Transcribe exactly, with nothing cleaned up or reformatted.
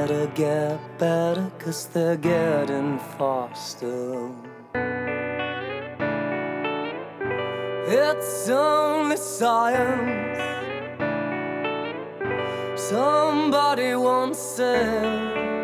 better get better, 'cause they're getting faster. It's only science, somebody once said.